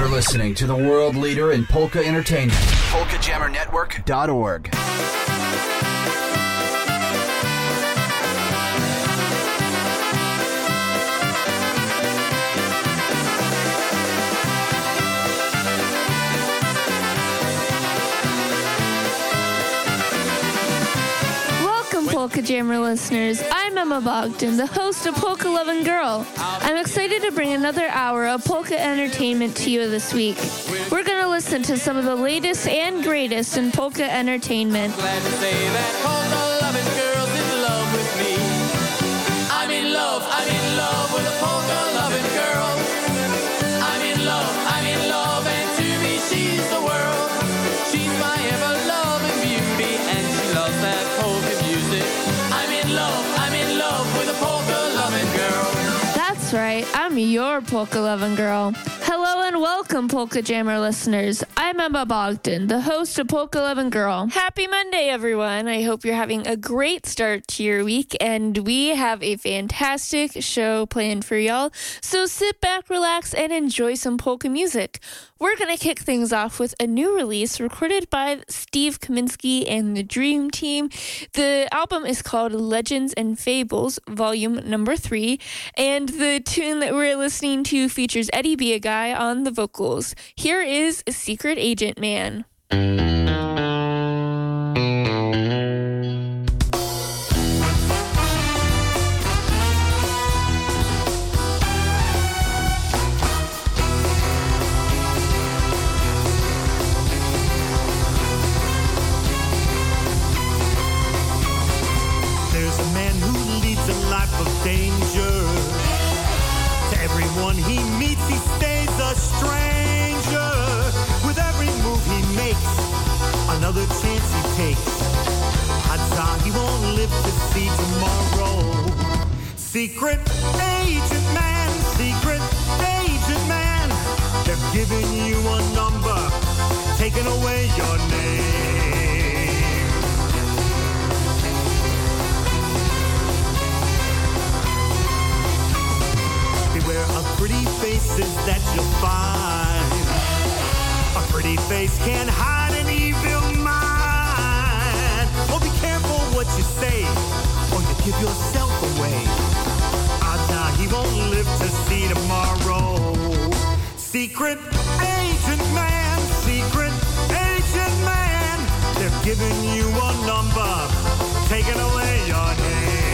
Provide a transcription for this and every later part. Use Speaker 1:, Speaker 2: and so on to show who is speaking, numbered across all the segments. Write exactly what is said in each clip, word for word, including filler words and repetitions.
Speaker 1: You're listening to the world leader in polka entertainment, polka jammer network dot org.
Speaker 2: Polka Jammer listeners, I'm Emma Bogdan, the host of Polka Lovin' Girl. I'm excited to bring another hour of polka entertainment to you this week. We're going to listen to some of the latest and greatest in polka entertainment.
Speaker 3: Glad to say that polka loving girl's in love with me. I'm in love, I'm in love with a polka loving girl. I'm in love, I'm in love, and to me she's the world. She's my ever-loving beauty, and she loves that polka music. I'm in love, I'm in love with a polka loving girl.
Speaker 2: That's right, I'm your polka loving girl. Hello and welcome, Polka Jammer listeners. I'm Emma Bogdan, the host of Polka Lovin' Girl. Happy Monday, everyone. I hope you're having a great start to your week, and we have a fantastic show planned for y'all. So sit back, relax, and enjoy some polka music. We're going to kick things off with a new release recorded by Steve Kaminsky and the Dream Team. The album is called Legends and Fables, volume number three, and the tune that we're listening to features Eddie Biagai on the vocals. Here is Secret Agent Man.
Speaker 4: There's a man who leads a life of danger. To everyone he meets, he stays a stranger. With every move he makes, another chance he takes. Odds are he won't live to see tomorrow. Secret agent man, secret agent man. They're giving you a number, taking away your name. Beware of pretty faces that you'll find. A pretty face can hide an evil mind. Oh, be careful what you say, or you give yourself away. Odds are he won't live to see tomorrow. Secret agent man, secret agent man. They're giving you a number, taking away your name.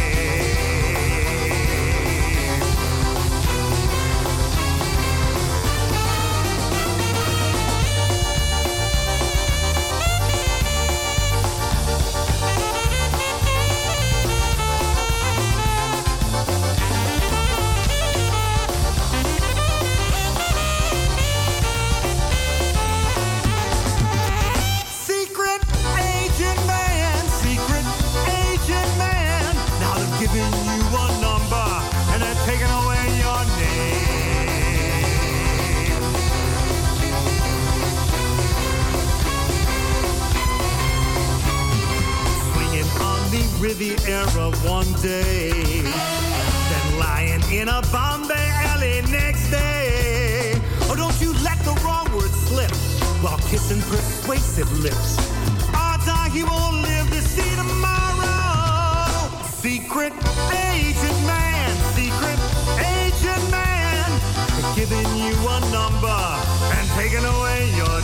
Speaker 4: Giving you a number, and they're taking away your name. Swinging on the Riviera one day, then lying in a Bombay alley next day. Oh, don't you let the wrong word slip while kissing persuasive lips. Odds are he won't live to see tomorrow. Secret agent man, secret agent man. They're giving you a number and taking away your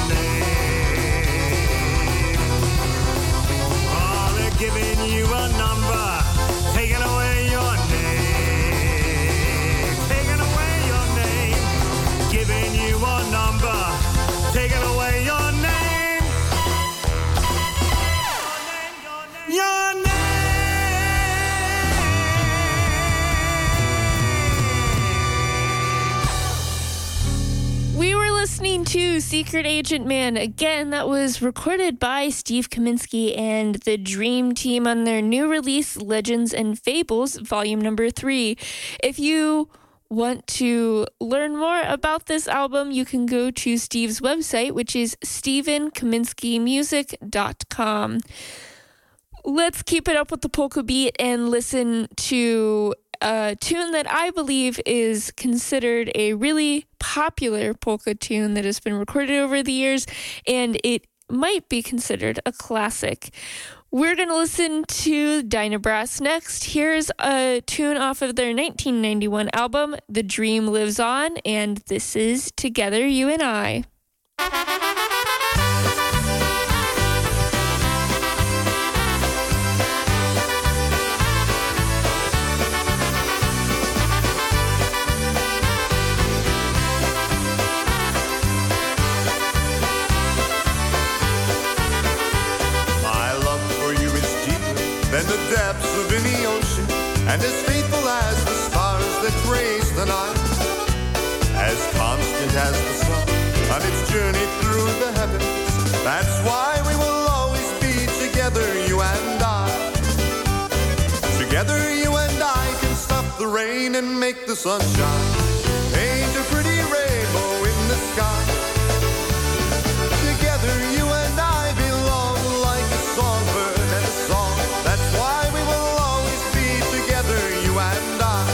Speaker 4: name. Oh, they're giving you a number, taking away your name. Taking away your name. Giving you a number, taking away your name. Your name.
Speaker 2: We were listening to Secret Agent Man. Again, that was recorded by Steve Kaminsky and the Dream Team on their new release, Legends and Fables, volume number three. If you want to learn more about this album, you can go to Steve's website, which is steven kaminsky music dot com. Let's keep it up with the polka beat and listen to a tune that I believe is considered a really popular polka tune that has been recorded over the years, and it might be considered a classic. We're going to listen to Dynabrass next. Here's a tune off of their nineteen ninety-one album, The Dream Lives On, and this is Together You and I.
Speaker 5: Than the depths of any ocean, and as faithful as the stars that grace the night, as constant as the sun on its journey through the heavens. That's why we will always be together, you and I. Together you and I can stop the rain and make the sun shine, paint a pretty rainbow in the sky. Together you and I belong like a songbird and a song. That's why we will always be together, you and I.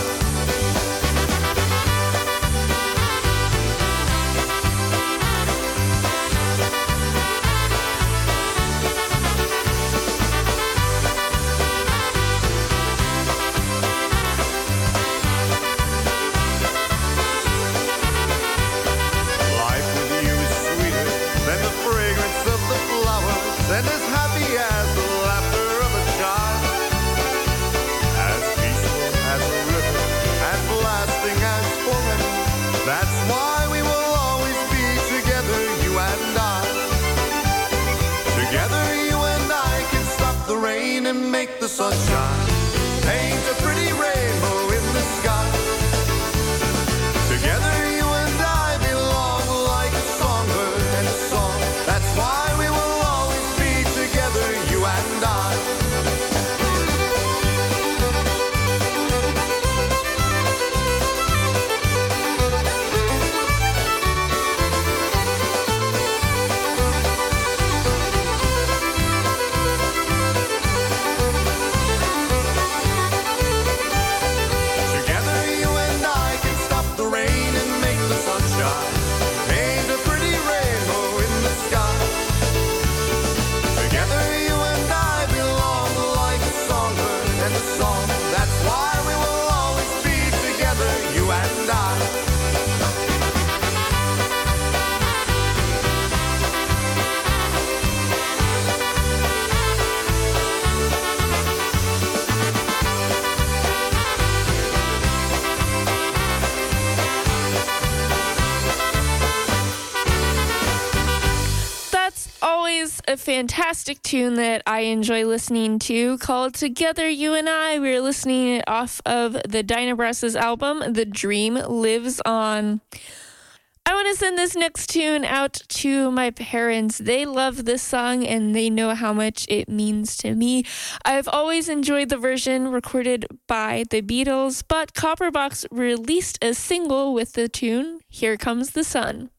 Speaker 5: Life with you is sweeter than the fragrance of the flowers, and as happy as the laughter of a child, as peaceful as a river, as lasting as forever. That's why we will always be together, you and I. Together you and I can stop the rain and make the sun shine, paint a pretty rainbow in the sky. Together you and I belong like a songbird and a song. That's why we will always be together, you and I. Together you and I can stop the rain and make the sun shine, paint a pretty rainbow in the sky. Together you and I belong like a songbird and a song. That's why we will always be together, you and I.
Speaker 2: That's always a fantastic tune that I enjoy listening to, called Together You and I. We're listening it off of the Dynabrass's album, The Dream Lives On. I want to send this next tune out to my parents. They love this song and they know how much it means to me. I've always enjoyed the version recorded by the Beatles, but Copperbox released a single with the tune, Here Comes the Sun.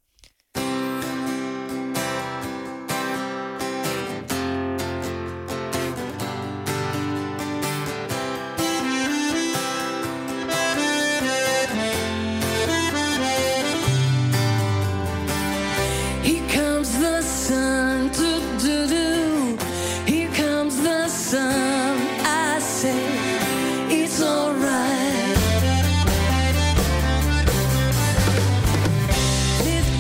Speaker 6: Here comes the sun, do do do. Here comes the sun. I say it's alright. Lift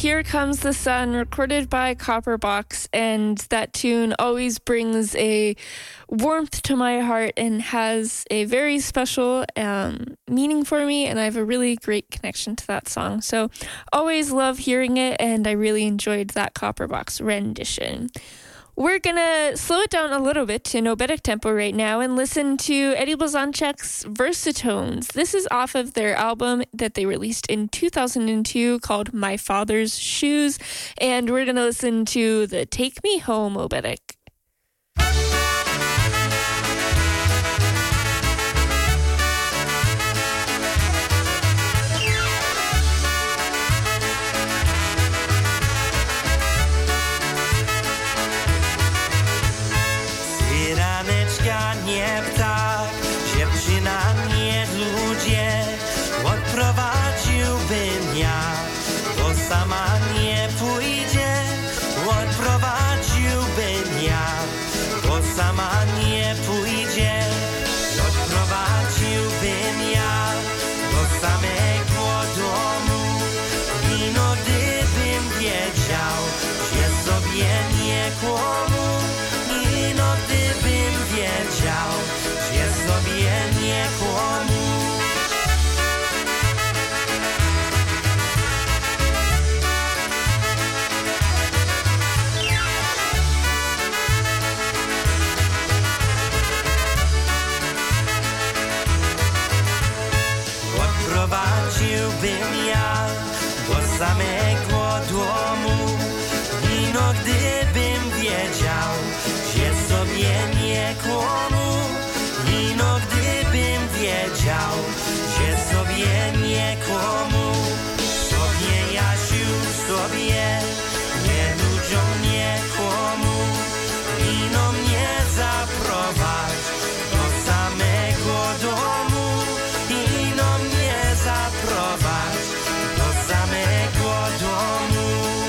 Speaker 2: Here Comes the Sun, recorded by Copperbox, and that tune always brings a warmth to my heart and has a very special um, meaning for me, and I have a really great connection to that song. So always love hearing it, and I really enjoyed that Copperbox rendition. We're going to slow it down a little bit to Obedic tempo right now and listen to Eddie Blazonczyk's Versatones. This is off of their album that they released in two thousand two called My Father's Shoes, and we're going to listen to the Take Me Home Obedic.
Speaker 7: Nie ptak, dziewczyna nie ludzie, odprowadziłbym ja, bo sama nie pójdzie, odprowadziłbym ja, bo sama nie pójdzie, odprowadziłbym ja, do samego domu, i no gdybym wiedział, że sobie nie kłamał, i no gdybym wiedział, że sobie nie kłamał. Odprowadziłbym ja do samego domu, i no gdybym wiedział, że sobie nie kłamał, i no gdybym wiedział, że sobie nie kłamał, sobie Jasiu, sobie nie ludziom nie kłamał, i no mnie zaprowadź do samego domu, i no mnie zaprowadź do samego domu.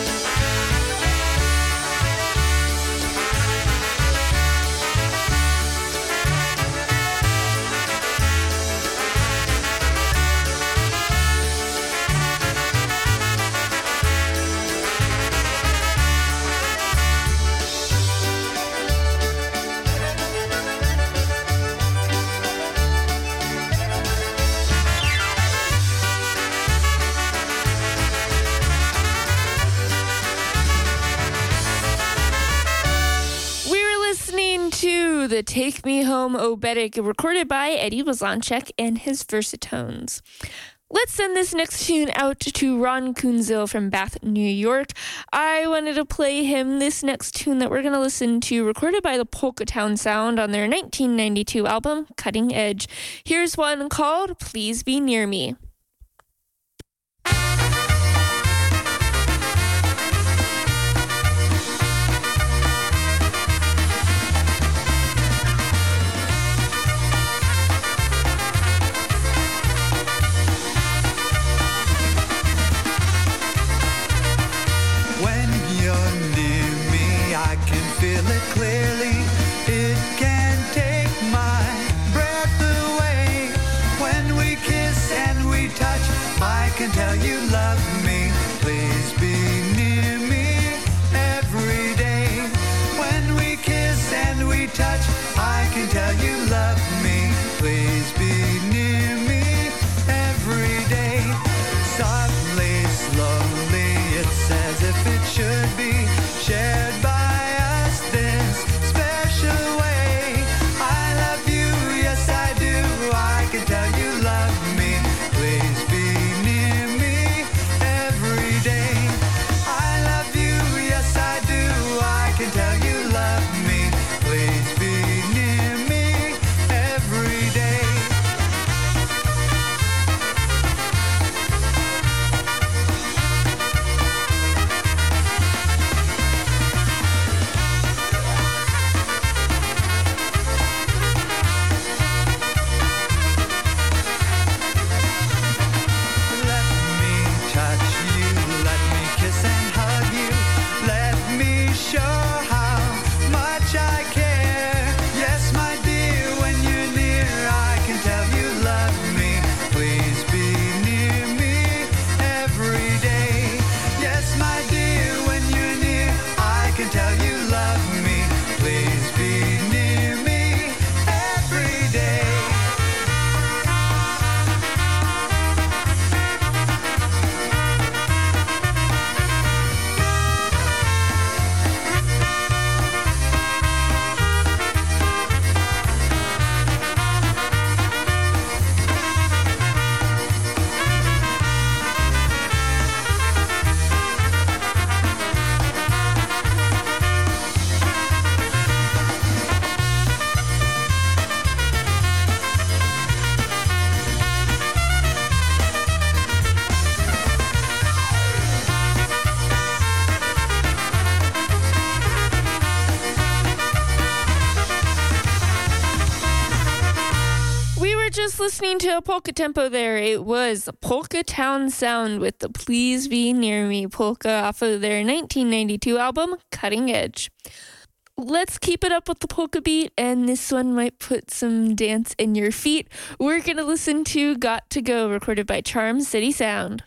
Speaker 2: The Take Me Home Obedic, recorded by Eddie Blazonczyk and his Versatones. Let's send this next tune out to Ron Kunzel from Bath, New York. I wanted to play him this next tune that we're going to listen to, recorded by the Polka Town Sound on their nineteen ninety-two album, Cutting Edge. Here's one called Please Be Near Me.
Speaker 8: Feel it clearly, it can take my breath away. When we kiss and we touch, I can tell you love me. Please be near me every day. When we kiss and we touch, I can tell you love me. Please be near me every day. Softly, slowly, it's as if it should be shared by show how
Speaker 2: just listening to a polka tempo there. It was Polka Town Sound with the Please Be Near Me polka off of their nineteen ninety-two album, Cutting Edge. Let's keep it up with the polka beat, and this one might put some dance in your feet. We're going to listen to Got to Go, recorded by Charm City Sound.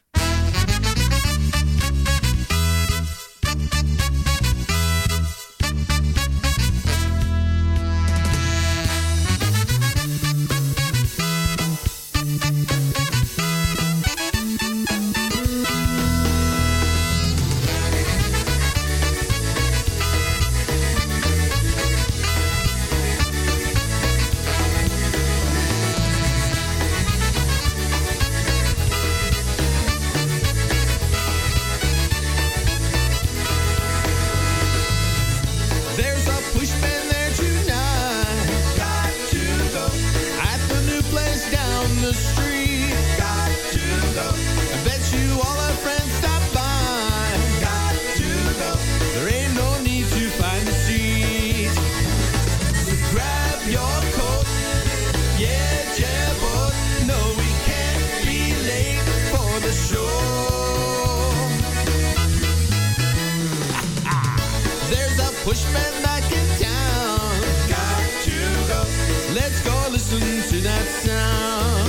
Speaker 3: Pushman back in town. Got to go. Let's go listen to that sound.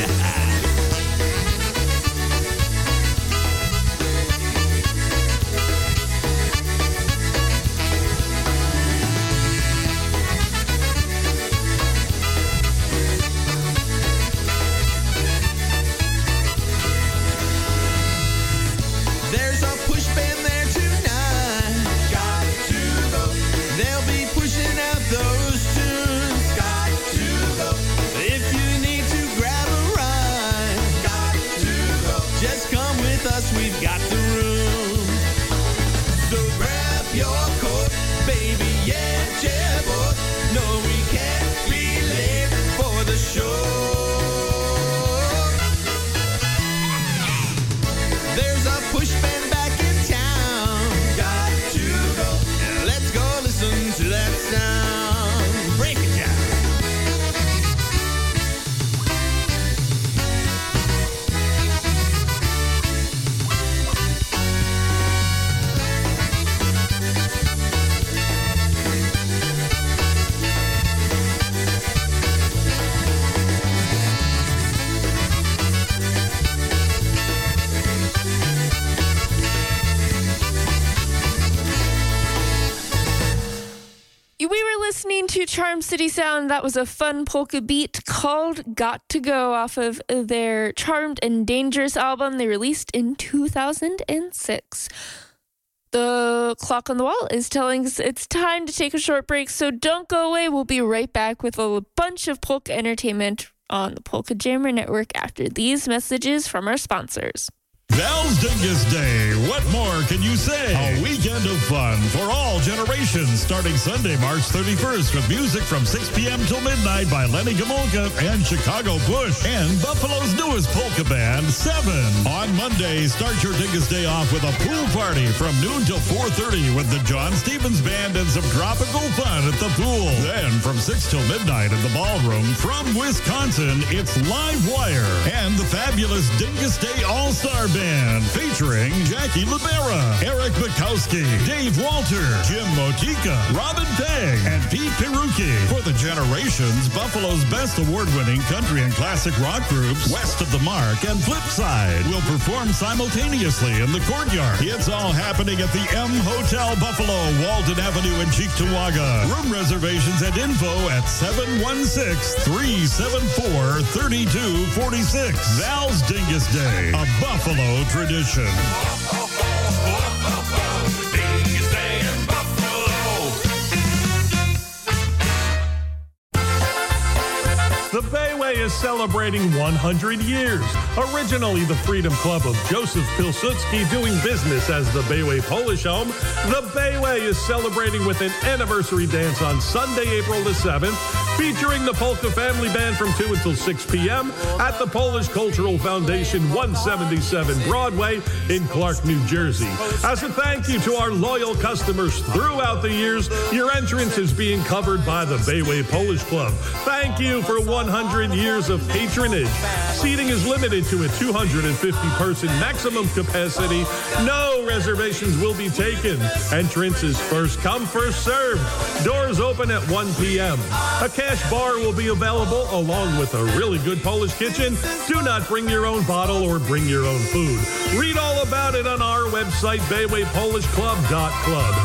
Speaker 3: There's a push band there tonight. Got to go. They'll be pushing out those tunes. Got to go. If you need to grab a ride. Got to go. Just come with us, we've got the room. So grab your coat, baby, yeah, jabot. No, we can't be late for the show. There's a push band back in town. Got to go. Let's go listen to that sound. Break it down.
Speaker 2: We were listening to Charm City Sound. That was a fun polka beat called Got to Go off of their Charmed and Dangerous album they released in two thousand six. The clock on the wall is telling us it's time to take a short break, so don't go away. We'll be right back with a bunch of polka entertainment on the Polka Jammer Network after these messages from our sponsors.
Speaker 9: Val's Dingus Day. What more can you say? A weekend of fun for all generations starting Sunday, March thirty-first with music from six p.m. till midnight by Lenny Gomolka and Chicago Bush and Buffalo's newest polka band, Seven. On Monday, start your Dingus Day off with a pool party from noon till four thirty with the John Stevens Band and some tropical fun at the pool. Then from six till midnight at the ballroom from Wisconsin, it's Live Wire and the fabulous Dingus Day All-Star Band featuring Jackie Libera, Eric Bukowski, Dave Walter, Jim Motika, Robin Pegg, and Pete Perucci. For the generations, Buffalo's best award-winning country and classic rock groups, West of the Mark and Flipside, will perform simultaneously in the courtyard. It's all happening at the M Hotel Buffalo, Walton Avenue in Cheektowaga. Room reservations and info at seven one six, three seven four, three two four six. Val's Dingus Day, a Buffalo tradition.
Speaker 10: Dingus Day in Buffalo.
Speaker 11: The Bayway is celebrating one hundred years. Originally the Freedom Club of Joseph Pilsudski doing business as the Bayway Polish Home, the Bayway is celebrating with an anniversary dance on Sunday, April the seventh, featuring the Polka Family Band from two until six p.m. at the Polish Cultural Foundation, one seventy-seven Broadway in Clark, New Jersey. As a thank you to our loyal customers throughout the years, your entrance is being covered by the Bayway Polish Club. Thank you for one hundred years of patronage. Seating is limited to a two hundred fifty person maximum capacity. No reservations will be taken. Entrance is first come, first served. Doors open at one p.m. A cash bar will be available along with a really good Polish kitchen. Do not bring your own bottle or bring your own food. Read all about it on our website, bayway polish club dot club.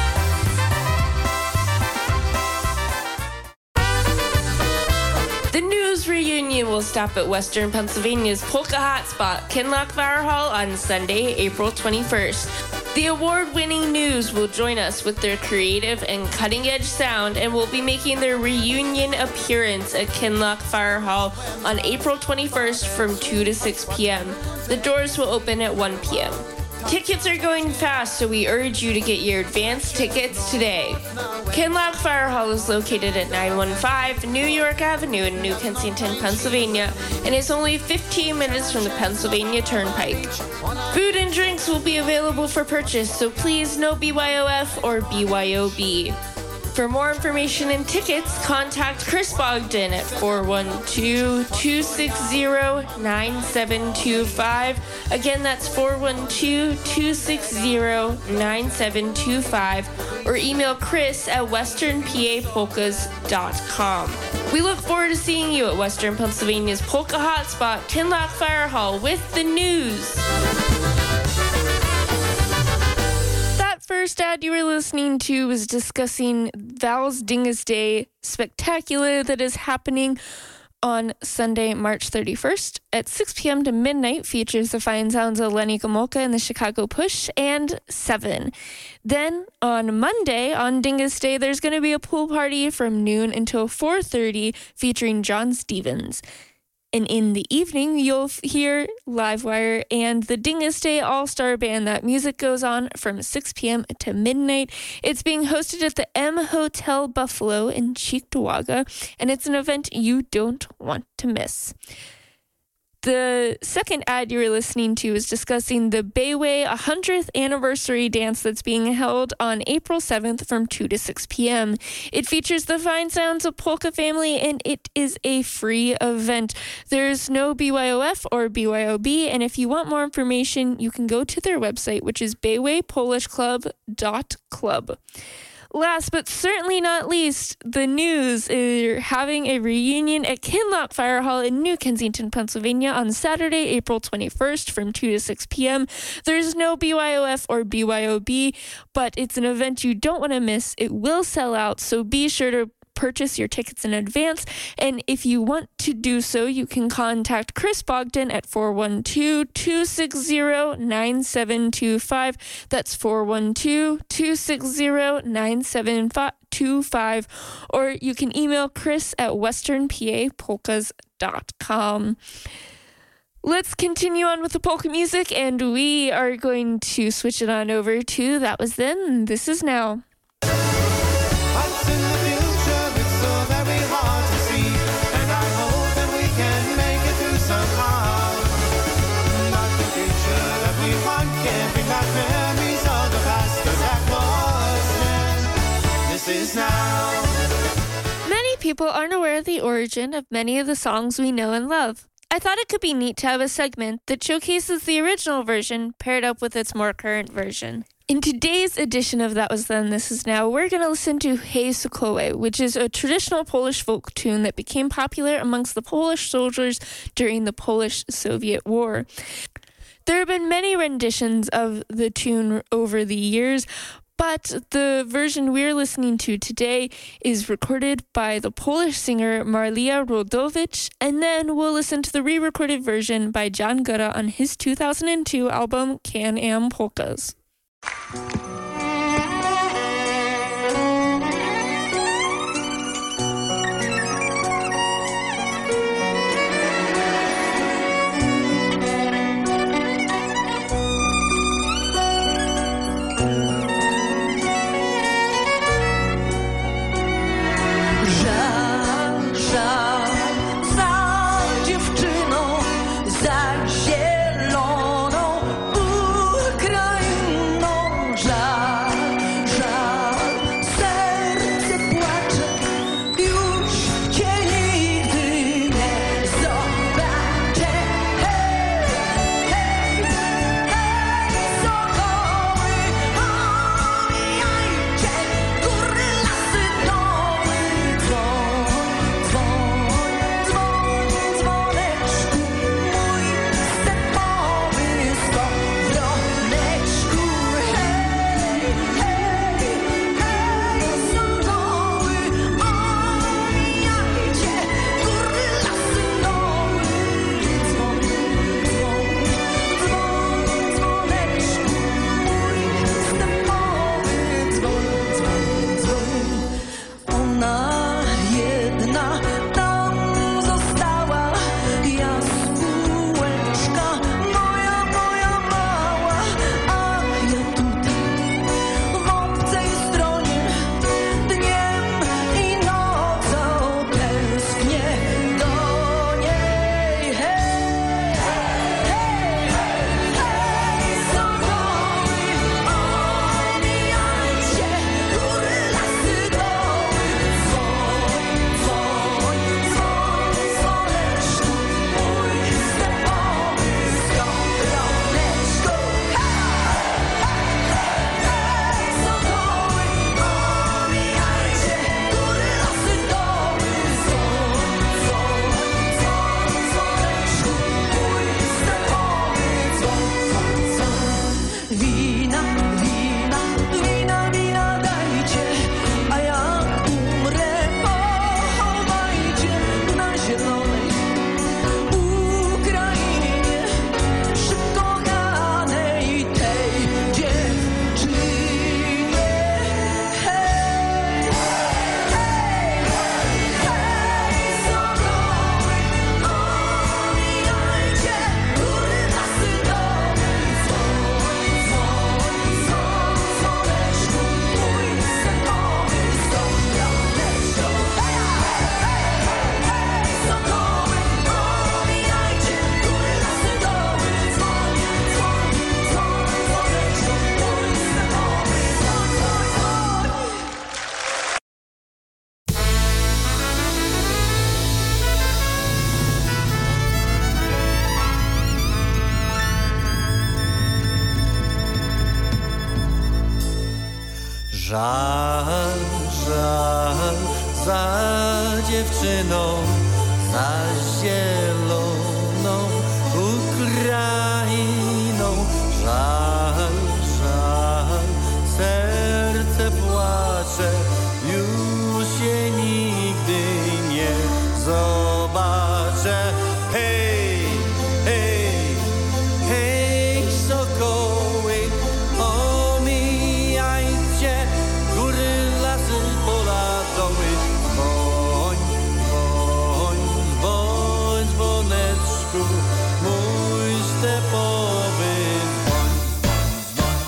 Speaker 2: The News Reunion will stop at Western Pennsylvania's Polka Hotspot, Kinloch Fire Hall, on Sunday, April twenty-first. The award-winning News will join us with their creative and cutting-edge sound and will be making their reunion appearance at Kinloch Fire Hall on April twenty-first from two to six p.m. The doors will open at one p.m. Tickets are going fast, so we urge you to get your advance tickets today. Kinloch Fire Hall is located at nine fifteen New York Avenue in New Kensington, Pennsylvania, and is only fifteen minutes from the Pennsylvania Turnpike. Food and drinks will be available for purchase, so please no B Y O F or B Y O B. For more information and tickets, contact Chris Bogdan at four one two, two six zero, nine seven two five. Again, that's four one two, two six zero, nine seven two five. Or email Chris at western p a polkas dot com. We look forward to seeing you at Western Pennsylvania's Polka Hotspot, Kinloch Fire Hall, with the News. First ad you were listening to was discussing Val's Dingus Day Spectacular that is happening on Sunday, March thirty-first at six p.m. to midnight. Features the fine sounds of Lenny Gomulka and the Chicago Push and Seven. Then on Monday, on Dingus Day, there's going to be a pool party from noon until four thirty featuring John Stevens. And in the evening, you'll f- hear Livewire and the Dingus Day All-Star Band. That music goes on from six p.m. to midnight. It's being hosted at the M Hotel Buffalo in Cheektowaga, and it's an event you don't want to miss. The second ad you were listening to is discussing the Bayway one hundredth anniversary dance that's being held on April seventh from two to six p.m. It features the fine sounds of Polka Family, and it is a free event. There's no B Y O F or B Y O B, and if you want more information, you can go to their website, which is bayway polish club dot club. Last but certainly not least, the News is having a reunion at Kinloch Fire Hall in New Kensington, Pennsylvania on Saturday, April twenty-first from two to six p.m. There's no B Y O F or B Y O B, but it's an event you don't want to miss. It will sell out, so be sure to purchase your tickets in advance, and if you want to do so, you can contact Chris Bogdan at four one two, two six zero, nine seven two five. That's four one two, two six zero, nine seven two five, or you can email Chris at western p a polkas dot com. Let's continue on with the polka music, and we are going to switch it on over to That Was Then, This Is Now.
Speaker 3: What's in the future? It's so very hard to see, and I hope that we can make it through somehow. But the future that we want can't bring back memories of the past, 'cause that was then, this is now.
Speaker 2: Many people aren't aware of the origin of many of the songs we know and love. I thought it could be neat to have a segment that showcases the original version paired up with its more current version. In today's edition of That Was Then, This Is Now, we're going to listen to Hej Sokoły, which is a traditional Polish folk tune that became popular amongst the Polish soldiers during the Polish-Soviet War. There have been many renditions of the tune over the years, but the version we're listening to today is recorded by the Polish singer Marlia Rodowicz, and then we'll listen to the re-recorded version by John Gutta on his two thousand two album Can-Am Polkas.
Speaker 6: Żal
Speaker 7: Żal, żal za dziewczyną, za zieloną Ukrainą. Żal, żal, serce płacze, już się nigdy nie zobaczę. Hej, hej, hej, sokoły, omijajcie góry, lasy, pola, doły. Bądź, bądź, bądź, dzwoneczku, mój stepowy dzwoń, dzwoń,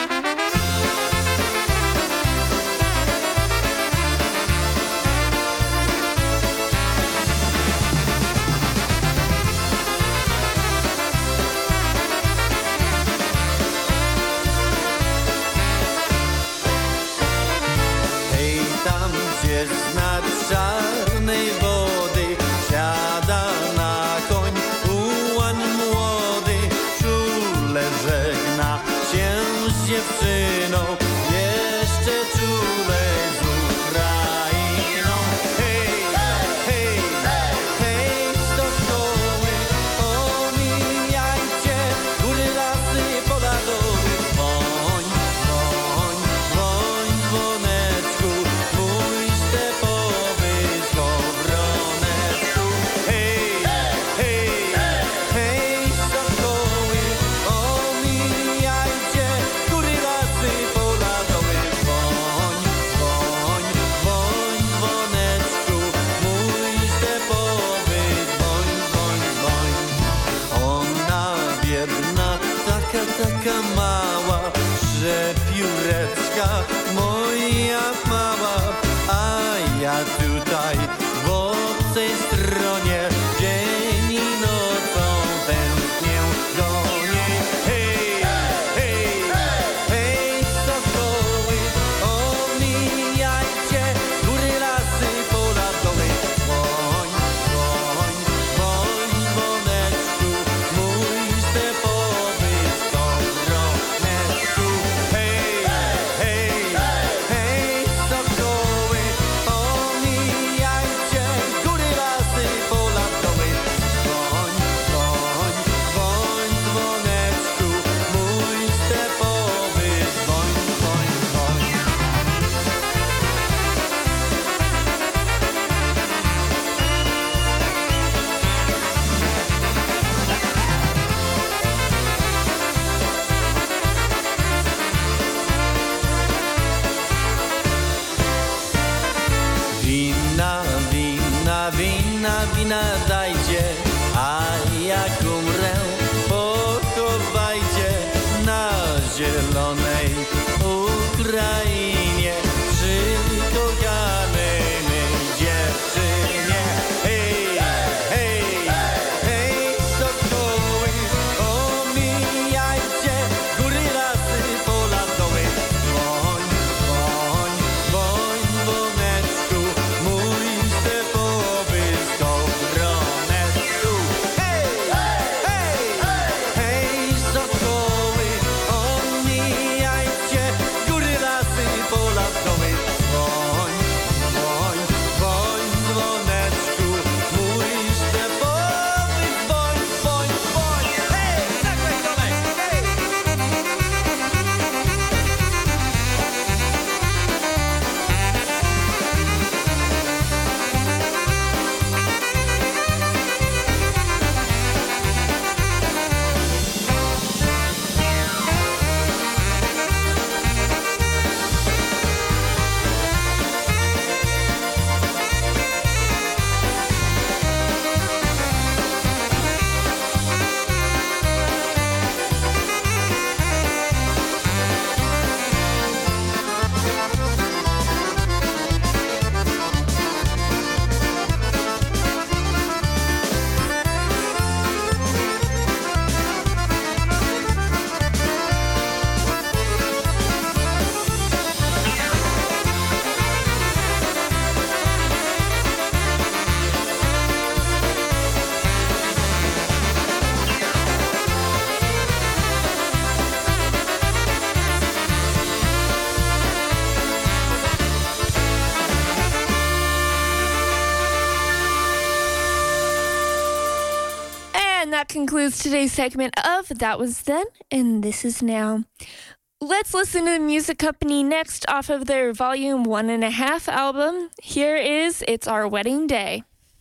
Speaker 7: hej, tam gdzie znad czarnej wody siada na koń ułan młody, czule żegna się z dziewczyną, jeszcze czule z Ukrainą. Hej, hej, hej, stokoły, omijajcie góry, lasy, pola, doły. Dzwoń, dzwoń, dzwoń, dzwoneczku, mój stepowy skowroneczku. Hej, hej, hej, stokoły, omijajcie góry, lasy, pola, doły. Dzwoń, dzwoń, dzwoń, dzwoneczku, mój stepowy dzwoń, dzwoń, dzwoń. Ona biedna, taka, taka mała, że pióreczka moja mała, a ja tutaj w obcej stronie dzień i nocą tęsknię do niej. Hej, hej, hej, sokoły, omijajcie góry, lasy, pola, doły. Dzwoń, dzwoń, dzwoń, dzwoneczku, mój stepowy skowroneczku. Hej, hej, hej, sokoły, omijajcie góry, lasy, pola, doły. Dzwoń, dzwoń, dzwoń, dzwoneczku, mój stepowy dzwoń, dzwoń, dzwoń. Wina, wina, wina, wina dajcie, a jak umrę, pochowajcie na zielonej Ukrainie przy kochanej mej dziewczynie. Hej, hej, hej, sokoły, omijajcie góry, lasy, pola, doły. Dzwoń, dzwoń, dzwoń, dzwoneczku, mój stepowy skowroneczku.
Speaker 2: And that concludes today's segment of That Was Then, and This Is Now. Let's listen to the Music Company next off of their Volume One and a Half album. Here is It's Our Wedding Day.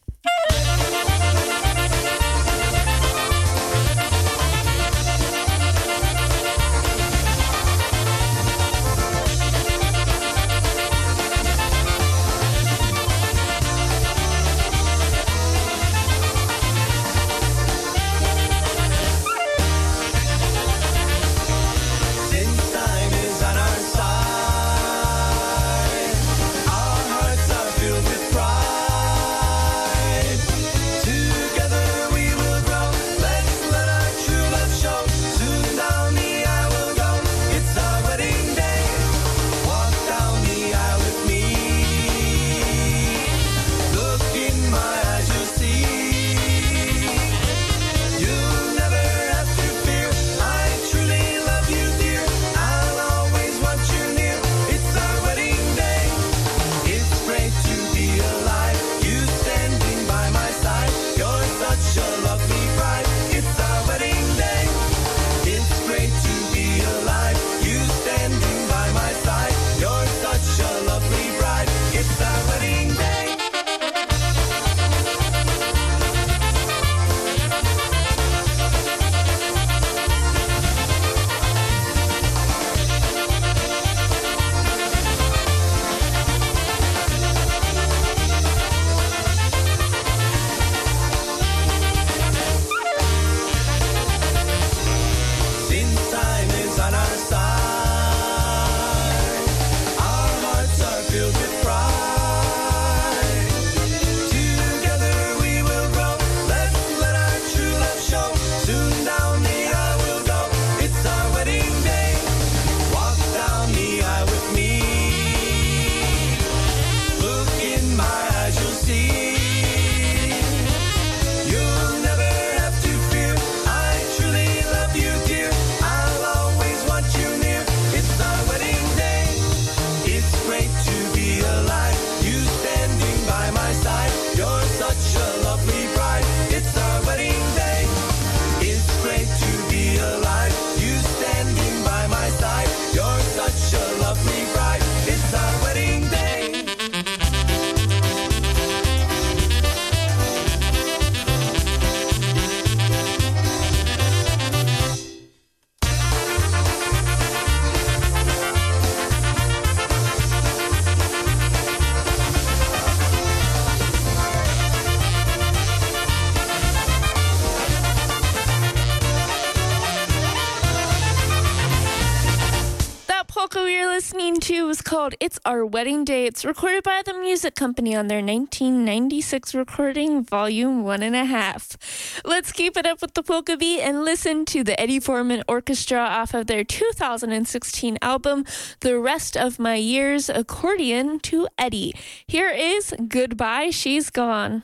Speaker 2: listening to was called It's Our Wedding Day. It's recorded by the Music Company on their nineteen ninety-six recording, Volume One and a Half. Let's keep it up with the polka beat and listen to the Eddie Foreman Orchestra off of their two thousand sixteen album, The Rest of My Years, Accordion to Eddie. Here is Goodbye, She's Gone.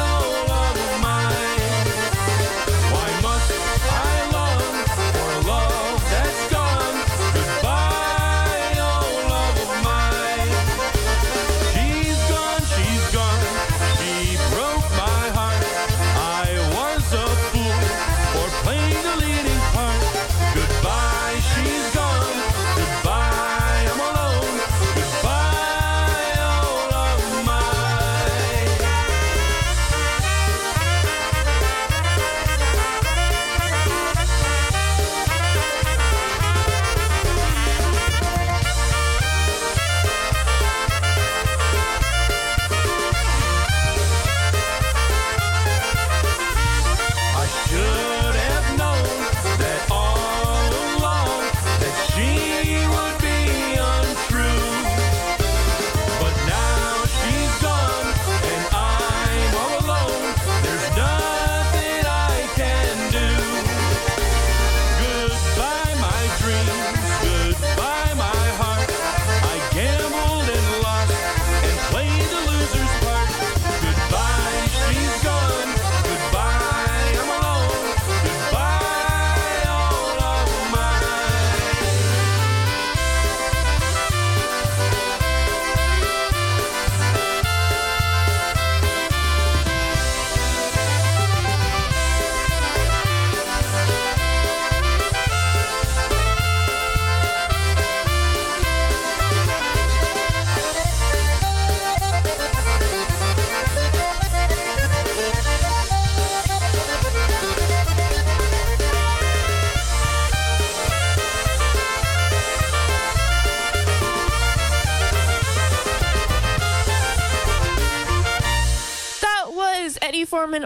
Speaker 3: Love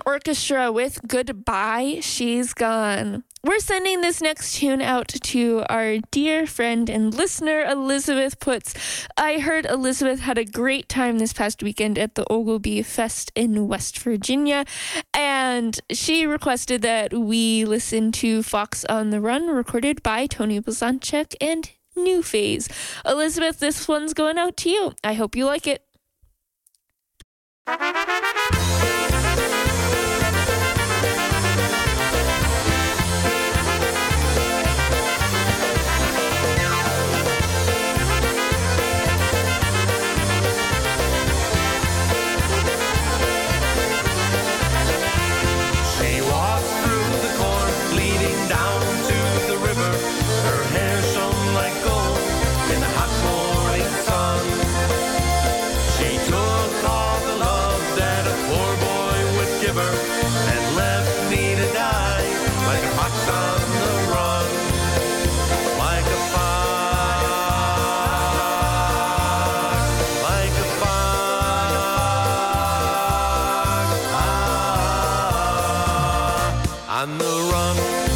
Speaker 2: Orchestra with Goodbye, She's Gone. We're sending this next tune out to our dear friend and listener, Elizabeth Puts. I heard Elizabeth had a great time this past weekend at the Oglebay Fest in West Virginia, and she requested that we listen to Fox on the Run, recorded by Tony Blazonczyk and New Phase. Elizabeth, this one's going out to you. I hope you like it.
Speaker 3: On the run,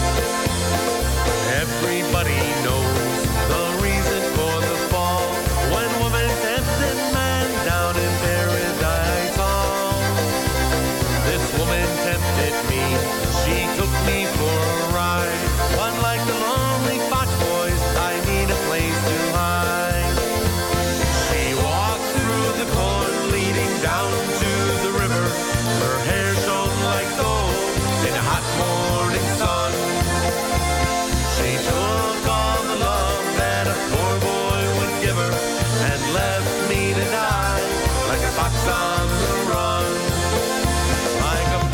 Speaker 3: everybody knows the reason for the fall. When woman tempted man down in Paradise Hall. This woman tempted me, she took me for a ride. Unlike the lonely fox boys, I need a place to hide. She walked through the corn leading down to the river. Her hair shone like gold in a hot morning sun. She took all the love that a poor boy would give her and left me to die like a fox on the run. Like a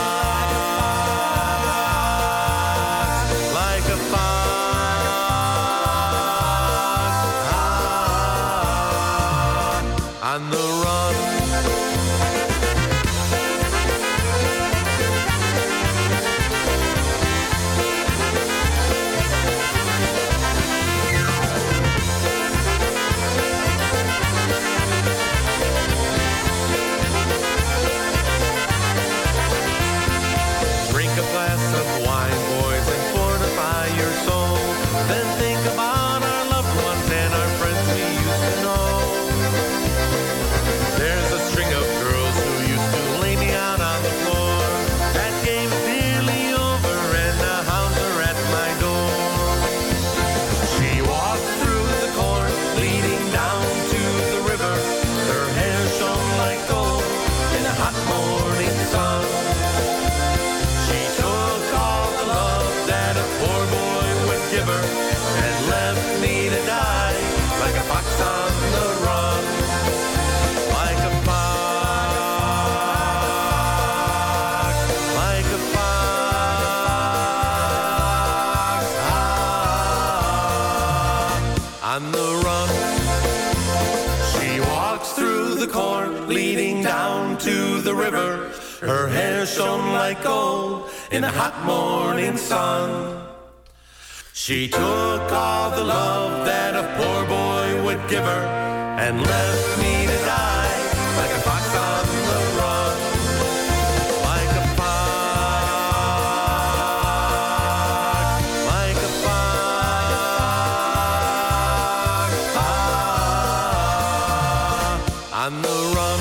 Speaker 3: fox, like a fox, ah, on the run. On the run, she walks through the corn leading down to the river. Her hair shone like gold in the hot morning sun. She took all the love that a poor boy would give her and left me to die like a fox on the run. Like a fox, like a fox, ah, on the run.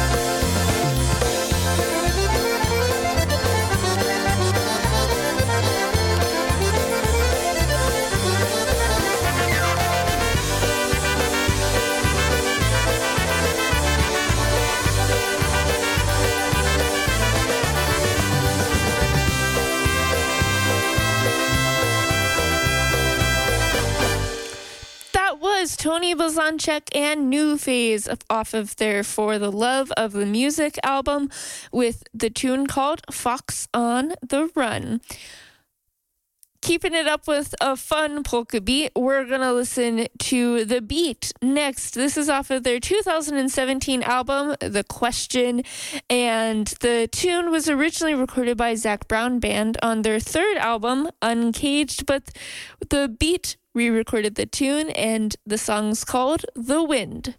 Speaker 2: Tony Blazonczyk and New Phase off of their For the Love of the Music album with the tune called Fox on the Run. Keeping it up with a fun polka beat, we're going to listen to The Beat next. This is off of their two thousand seventeen album, The Question, and the tune was originally recorded by Zac Brown Band on their third album, Uncaged, but The Beat re-recorded the tune, and the song's called The Wind.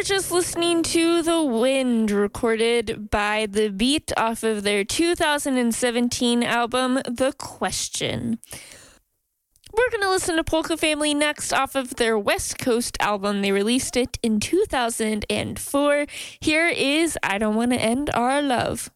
Speaker 2: just listening to The Wind, recorded by The Beat off of their two thousand seventeen album, The Question. We're going to listen to Polka Family next off of their West Coast album. They released it in two thousand four. Here is I Don't Want to End Our Love.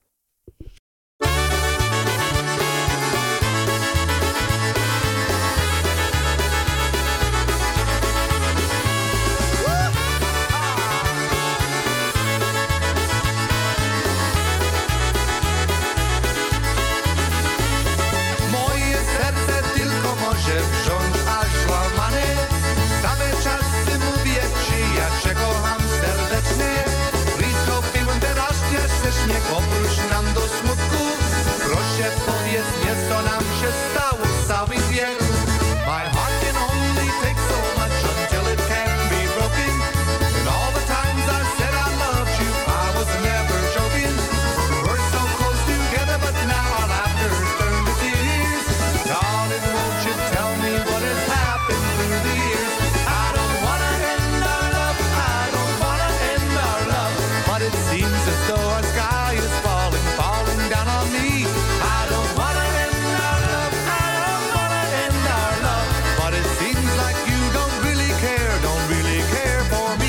Speaker 12: Wziąć aż łamany. Cały czas mówię ci, ja cię kocham serdecznie. Blisko piłem teraz, nie chcesz mnie, oprócz nam do smutku. Proszę powiedz mnie, co nam się stało cały wiek. My heart can only take so much until it can be broken. And all the times I said I loved you, I was never joking. We're so close together, but now our laughter turned to tears. Darling, won't you tell me what has happened through the years? I don't wanna end our love, I don't wanna end our love, but it seems as though our sky is falling, falling down on me. I don't wanna end our love, I don't wanna end our love, but it seems like you don't really care, don't really care for me.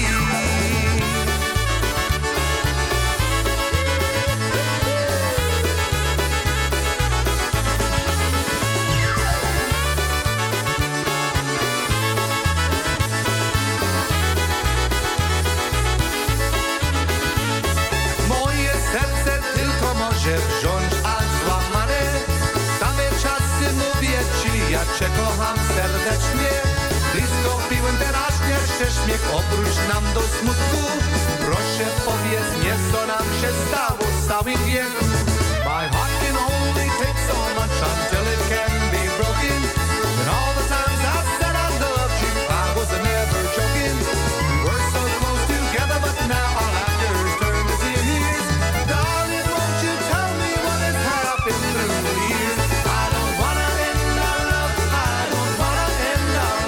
Speaker 12: Moje serce tylko może wziąć aż złamane. Same czasy mówię ci, ja cię kocham serdecznie. Blisko piłem teraz, nie chcesz mnie, oprócz nam do smutku. Proszę powiedz mnie, co nam się stało cały wiek. My heart can only take so much until it can be broken. And all the times I said I loved you, I was never joking. We were so close together, but now our laughter's turned to tears. Darling, won't you tell me what has happened through the years? I don't wanna end our love, I don't wanna end our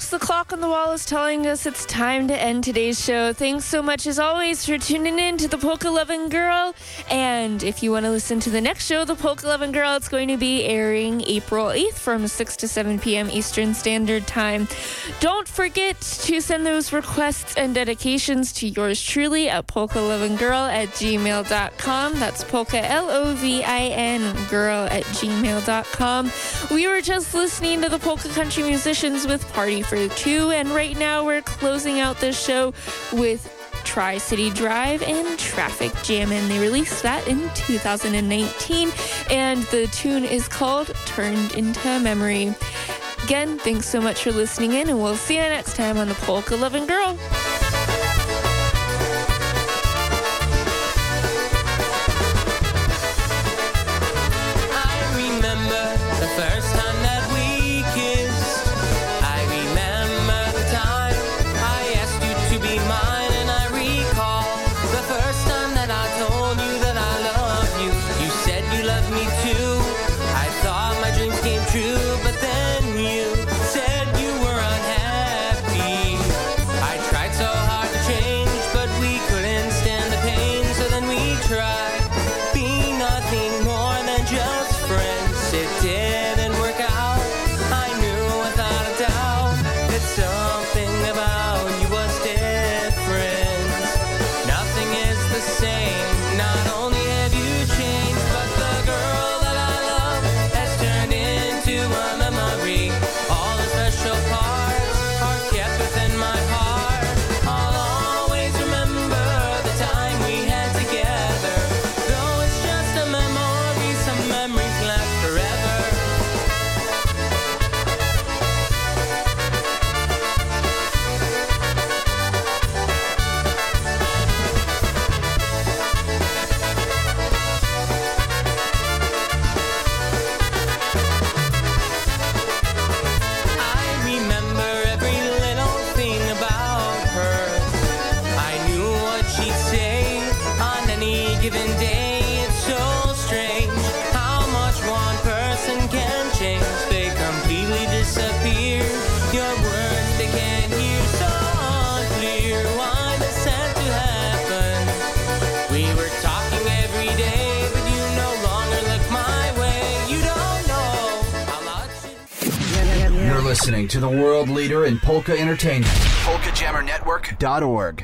Speaker 2: folks, the clock on the wall is telling us it's time to end today's show. Thanks so much, as always, for tuning in to the Polka Lovin' Girl. And if you want to listen to the next show, the Polka Lovin' Girl, it's going to be airing April eighth from six to seven p.m. Eastern Standard Time. Don't forget to send those requests and dedications to yours truly at polka lovin girl at gmail dot com. That's polka, L O V I N, girl at gmail dot com. We were just listening to the Polka Country Musicians with Party for Two, and right now we're closing out this show with Tri-City Drive and Traffic Jammin'. They released that in two thousand nineteen, and the tune is called Turned Into Memory. Again, thanks so much for listening in, and we'll see you next time on the Polka Lovin' Girl.
Speaker 3: I remember the first time that we kissed. I remember the time I asked you to be mine, and I recall the first time that I told you that I love you. You said you loved me too. I thought my dreams came true, but then you said you were unhappy. I tried so hard to change, but we couldn't stand the pain, so then we tried being nothing more than just friends. It didn't work out. I knew without a doubt that something about you was different. Nothing is the same. Not only have you changed, but the girl that I love has turned into a memory. All the special parts are kept within my heart. I'll always remember the time we had together. Though it's just a memory, some memories last forever. I remember every little thing about her. I knew what she'd say on any given day. It's so strange how much one person can change. They completely disappear. Your words they can't hear, so unclear. Why this had to happen? We were talking every day, but you no longer look my way. You don't know how much it
Speaker 1: You're listening to the world leader in polka entertainment, polka jammer network dot org.